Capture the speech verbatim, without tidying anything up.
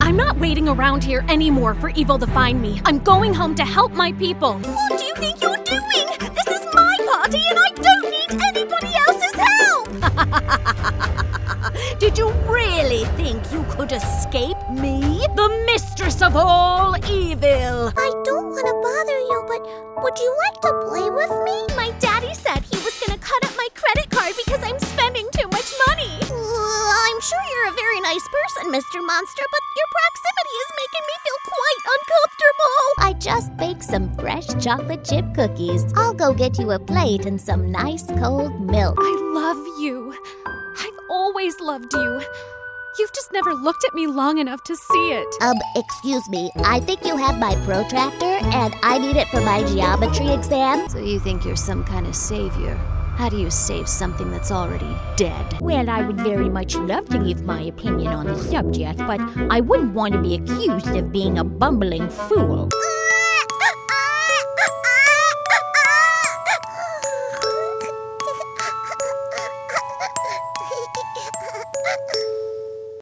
I'm not waiting around here anymore for evil to find me. I'm going home to help my people. What do you think you're doing? This is my party and I don't need anybody else's help! Did you really think you could escape me? The mistress of all evil! I don't want to bother you, but would you like to play with me? My daddy said he was going to cut up my credit card because I'm spending too much money. Uh, I'm sure you're a very nice person, Mister Monster, but your proximity is making me feel quite uncomfortable. I just baked some fresh chocolate chip cookies. I'll go get you a plate and some nice cold milk. I love you. I've always loved you. You've just never looked at me long enough to see it. Um, excuse me. I think you have my protractor, and I need it for my geometry exam. So you think you're some kind of savior? How do you save something that's already dead? Well, I would very much love to give my opinion on the subject, but I wouldn't want to be accused of being a bumbling fool.